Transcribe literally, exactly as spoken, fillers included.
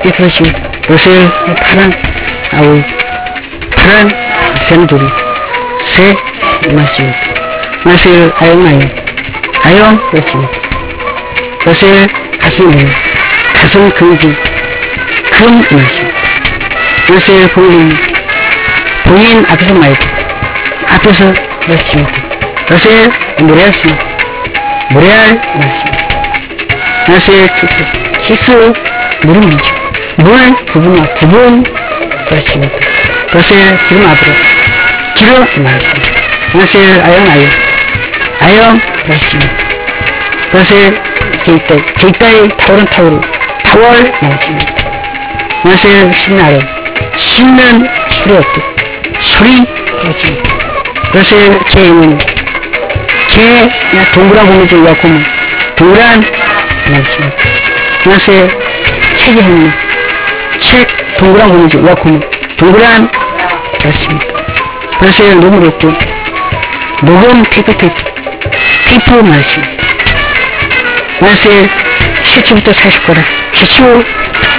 예, 그렇습니다. 요새 파란, 아우, 파란 새들이, 새, 맞습니다. 요새 아영, 아영, 아영, 그렇습니다. 요새 가슴, 가슴 금기, 금, 맞습니다. 요새 본인, 본인 앞에서 말고, 앞에서, 맞습니다. 요새 노래하십니다. 노래할, 맞습니다. 요새 키스, 키스, 물음이죠. 물, 부분, 부분, 그렇습니다. 요새 기름 앞으로, 기름, 맞습니다. 요새 아영, 아영, 아영, 그렇습니다. 요새 길대, 길대의 타월은 타월, 타월, 맞습니다. 요새 신나래, 신는 소리 없고, 소리, 그렇습니다. 요새 개는, 개, 동그란 고무줄 갖고, 동그란, 맞습니다. 요새 책이 했네. 책, 동그란 고무줄 갖고, 동그란, 그렇습니다. 요새 녹음 없고, 녹음 피프, 피프, 피프, 맞습니다. 요새 칠십부터 사십 거라, 칠십,